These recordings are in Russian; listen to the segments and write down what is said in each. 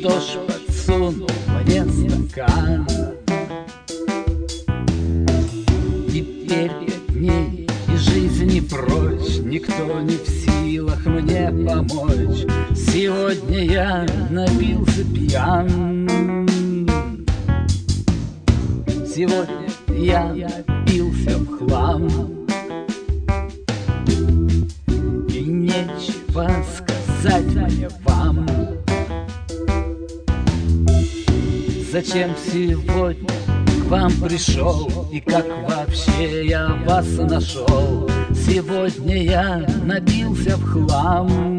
что ж подсунул мне стакан. Теперь 5 дней и жизни прочь, никто не в силах мне помочь. Сегодня я напился пьян. Сегодня я напился в хлам. И нечего сказать мне вам. Зачем сегодня к вам пришел и как вообще я вас нашел? Сегодня я напился в хлам.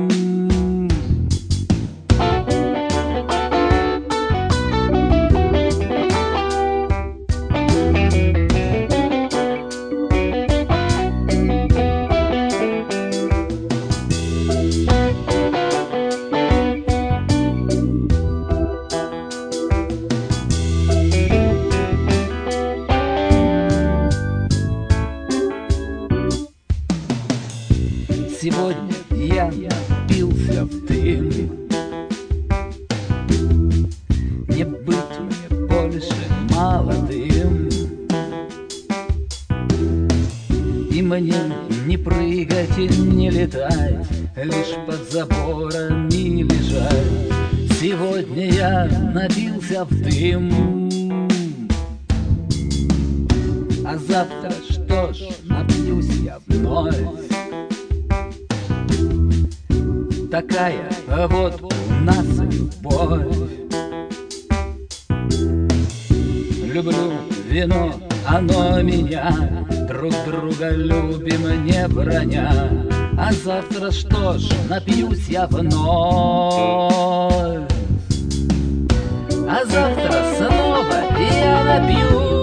Сегодня я напился в дым. Не быть мне больше молодым, и мне не прыгать и не летать, лишь под заборами лежать. Сегодня я напился в дым. А завтра что ж, напьюсь я вновь. Такая вот у нас любовь. Люблю вино, оно меня, друг друга любим, не броня. А завтра что ж, напьюсь я вновь. А завтра снова я напьюсь.